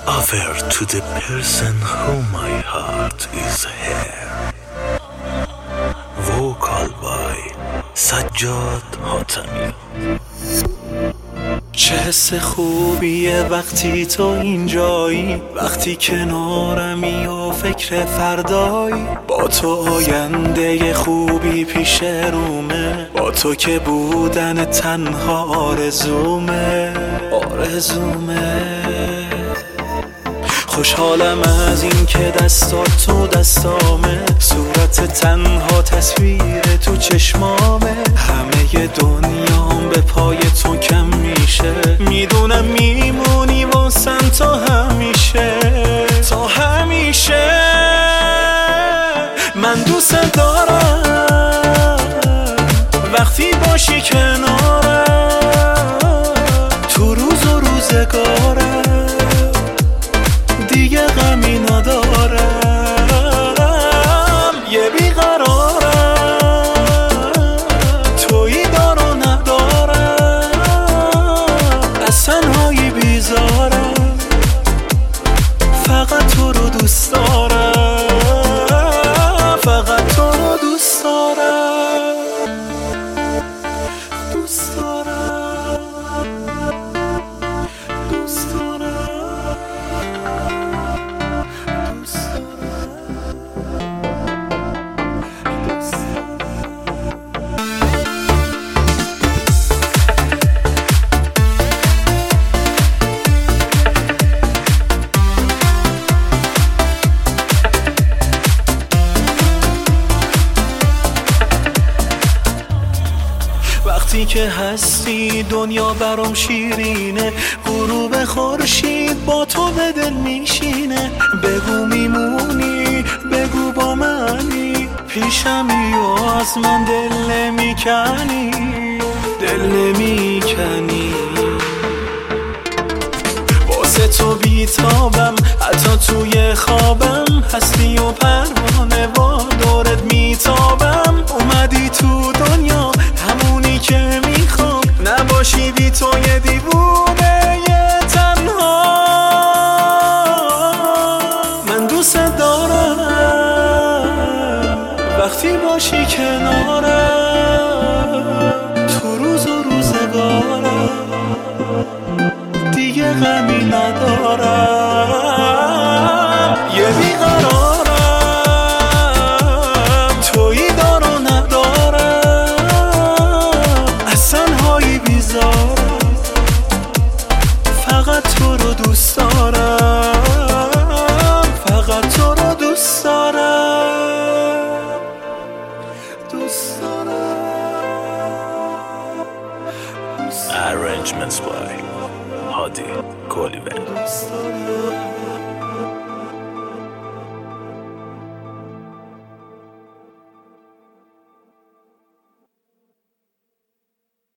Offer to the person who my heart is here. Vocal by سجاد حاتمی. چه حس خوبیه وقتی تو اینجایی، وقتی کنارمی و فکر فردایی. با تو آینده خوبی پیش رومه، با تو که بودن تنها آرزومه. خوشحالم از این که دستات تو دستامه، صورت تنها تصویر تو چشمامه. همه دنیام به پای تو کم میشه، میدونم میمونی واسم تا همیشه. من دوست دارم وقتی باشی کنارم، تو روز و روزگارم دیگه غمی ندارم. یه بیقرارم تویی دار و ندارم، از تنهایی بیزارم، فقط تو رو دوست دارم، فقط تو رو دوست دارم، دوست دارم، دوست دارم. وقتی که هستی دنیا برام شیرینه، غروب خورشید با تو به دل میشینه. بگو میمونی، بگو با منی، پیشمی و از من دل نمیکنی. واسه تو بیتابم حتی توی خوابم، هستی و پروانه و دورت میتابم. اومدی تو دنیا همونی که میخوام، نباشی بی تو یه دیوونه یه تنها. من دوست دارم وقتی باشی کنارم، تو روز و روزگارم دیگه غمی ندارم. یه بیقرارم تویی دار و ندارم، از تنهایی بیزارم، فقط تو رو دوست دارم، فقط تو رو دوست دارم، دوست دارم. Arrangements by Hadi Koliven.